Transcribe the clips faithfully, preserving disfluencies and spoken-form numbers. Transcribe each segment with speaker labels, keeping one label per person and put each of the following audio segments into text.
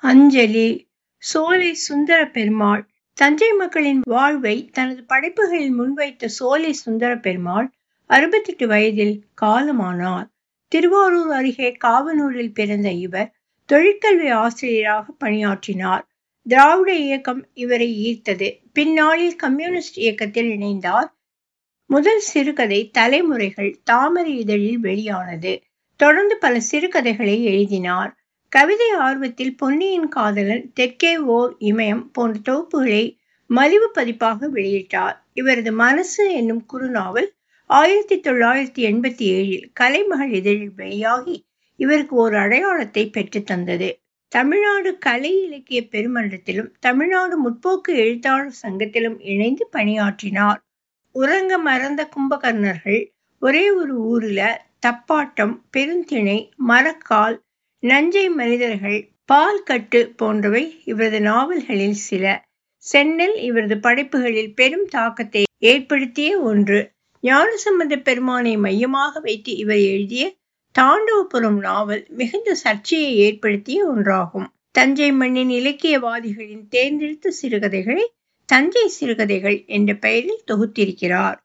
Speaker 1: அஞ்சலி. சோலை சுந்தர பெருமாள். தஞ்சை மக்களின் வாழ்வை தனது படைப்புகளில் முன்வைத்த சோலை சுந்தர பெருமாள் அறுபத்தெட்டு வயதில் காலமானார். திருவாரூர் அருகே காவனூரில் பிறந்த இவர் தொழிற்கல்வி ஆசிரியராக பணியாற்றினார். திராவிட இயக்கம் இவரை ஈர்த்தது. பின்னாளில் கம்யூனிஸ்ட் இயக்கத்தில் இணைந்தார். முதல் சிறுகதை தலைமுறைகள் தாமரை இதழில் வெளியானது. தொடர்ந்து பல சிறுகதைகளை எழுதினார். கவிதை ஆர்வத்தில் பொன்னியின் காதலன், தெற்கே ஓர் இமயம் போன்ற தொகுப்புகளை மலிவு பதிப்பாக வெளியிட்டார். இவரது மனசு என்னும் குறுநாவல் ஆயிரத்தி தொள்ளாயிரத்தி எண்பத்தி ஏழில் கலைமகள் இதழில் வெளியாகி இவருக்கு ஒரு அடையாளத்தை பெற்று தந்தது. தமிழ்நாடு கலை இலக்கிய பெருமன்றத்திலும் தமிழ்நாடு முற்போக்கு எழுத்தாளர் சங்கத்திலும் இணைந்து பணியாற்றினார். உறங்க மறந்த கும்பகர்ணர்கள், ஒரே ஒரு ஊர்ல, தப்பாட்டம், பெருந்திணை, மரக்கால், நஞ்சை மனிதர்கள், பால் கட்டு போன்றவை இவரது நாவல்களில் சில. சென்னல் இவரது படைப்புகளில் பெரும் தாக்கத்தை ஏற்படுத்திய ஒன்று. ஞானசம்பந்த பெருமானை மையமாக வைத்து இவர் எழுதிய தாண்டவபுரம் நாவல் மிகுந்த சர்ச்சையை ஏற்படுத்திய ஒன்றாகும். தஞ்சை மண்ணின் இலக்கியவாதிகளின் தேர்ந்தெடுத்த சிறுகதைகளை தஞ்சை சிறுகதைகள் என்ற பெயரில் தொகுத்திருக்கிறார்.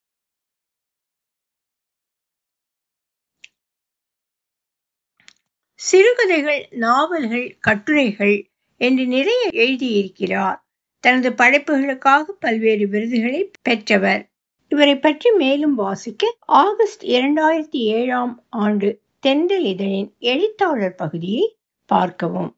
Speaker 1: சிறுகதைகள், நாவல்கள், கட்டுரைகள் என்று நிறைய எழுதியிருக்கிறார். தனது படைப்புகளுக்காக பல்வேறு விருதுகளை பெற்றவர். இவரை பற்றி மேலும் வாசிக்க ஆகஸ்ட் இரண்டாயிரத்தி ஏழாம் ஆண்டு தென்றல் இதழின் எழுத்தாளர் பகுதியை பார்க்கவும்.